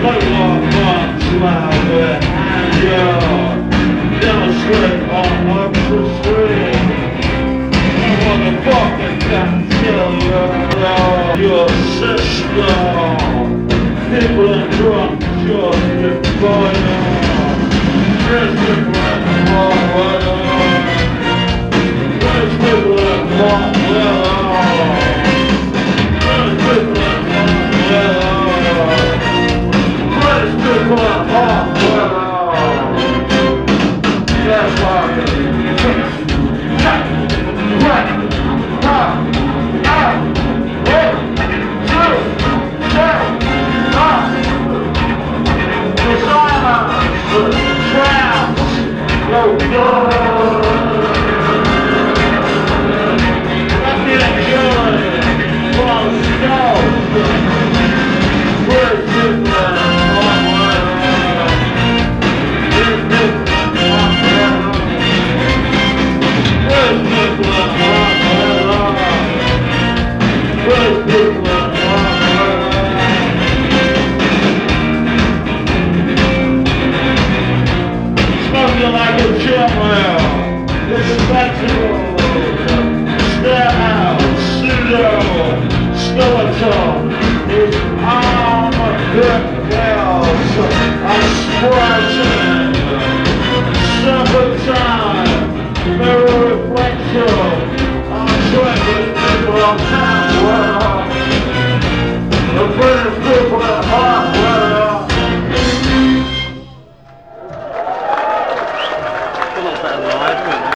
Like walk on smile behind you. Down straight on up the street. I wanna fucking kill you. Your system. People are drunk just before you. There's people in the hallway. There's people in the hallway. There's people in the hallway. There's people in the hallway. That's fucking. Like a gym respectable, style, pseudo, skeletal, his arm good bells, I'm squashing, summertime, mirror reflection, I'm trying with people on time.